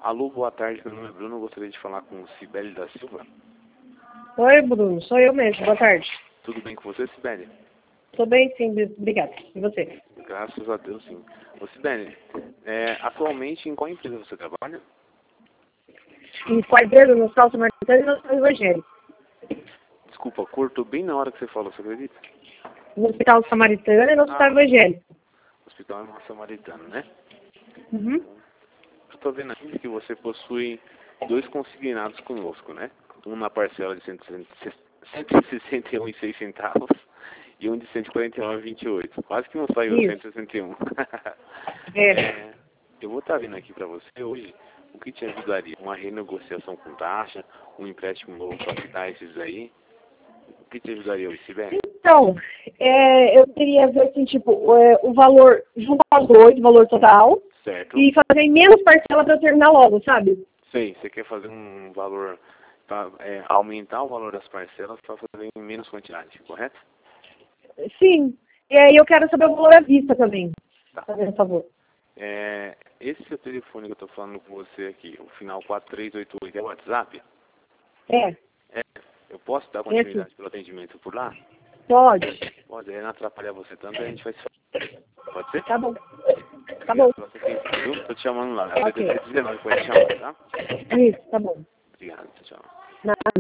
Alô, boa tarde, meu nome é Bruno, eu gostaria de falar com Cibele da Silva. Oi, Bruno, sou eu mesmo, boa tarde. Tudo bem com você, Cibele? Tô bem, sim, obrigada. E você? Graças a Deus, sim. Ô, Cibele, atualmente em qual empresa você trabalha? E quadreiro no Hospital Samaritano e no Hospital Evangélico. Desculpa, cortou bem na hora que você falou, você acredita? No Hospital Samaritano e no Hospital Evangélico. Hospital Irmão Samaritano, né? Uhum. Eu tô vendo aqui que você possui 2 consignados conosco, né? Um na parcela de 161,06 centavos e um de 149,28. Quase que não saiu Isso. 161. É. Eu vou estar vindo aqui para você hoje o que te ajudaria? Uma renegociação com taxa, um empréstimo novo para quitar esses aí. O que te ajudaria hoje, Sibeli? Então, eu queria ver assim, tipo, o valor, juntar os dois, o valor total, Certo. e fazer em menos parcela pra eu terminar logo, sabe? Sei, você quer fazer um valor, aumentar o valor das parcelas para fazer em menos quantidade, correto? Sim. E aí eu quero saber o valor à vista também. Tá. Fazendo favor. Esse seu telefone que eu estou falando com você aqui, o final 4388, é o WhatsApp? É, Eu posso dar é aqui. continuidade pelo atendimento por lá? Pode. Pode, não atrapalhar você tanto, a gente vai se falar. Pode ser? Tá bom. Tá Obrigado bom. pela sua atenção, viu? Tô te chamando lá. Ok. A 19 pode te chamar, tá? Isso, tá bom. Obrigado, tchau. Nada.